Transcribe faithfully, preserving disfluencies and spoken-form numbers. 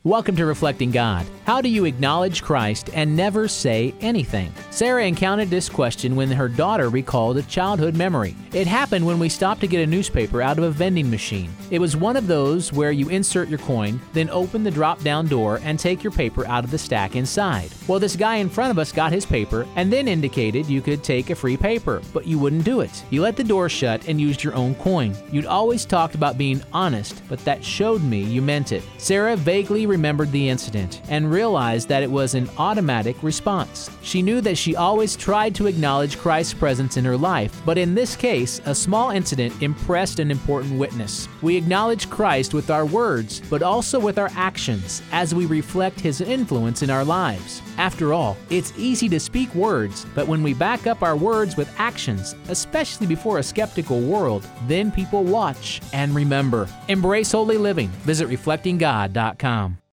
Welcome to Reflecting God. How do you acknowledge Christ and never say anything? Sarah encountered this question when her daughter recalled a childhood memory. It happened when we stopped to get a newspaper out of a vending machine. It was one of those where you insert your coin, then open the drop-down door and take your paper out of the stack inside. Well, this guy in front of us got his paper and then indicated you could take a free paper, but you wouldn't do it. You let the door shut and used your own coin. You'd always talked about being honest, but that showed me you meant it. Sarah vaguely remembered the incident and realized that it was an automatic response. She knew that she always tried to acknowledge Christ's presence in her life, but in this case, a small incident impressed an important witness. We acknowledge Christ with our words, but also with our actions as we reflect His influence in our lives. After all, it's easy to speak words, but when we back up our words with actions, especially before a skeptical world, then people watch and remember. Embrace holy living. Visit reflecting god dot com.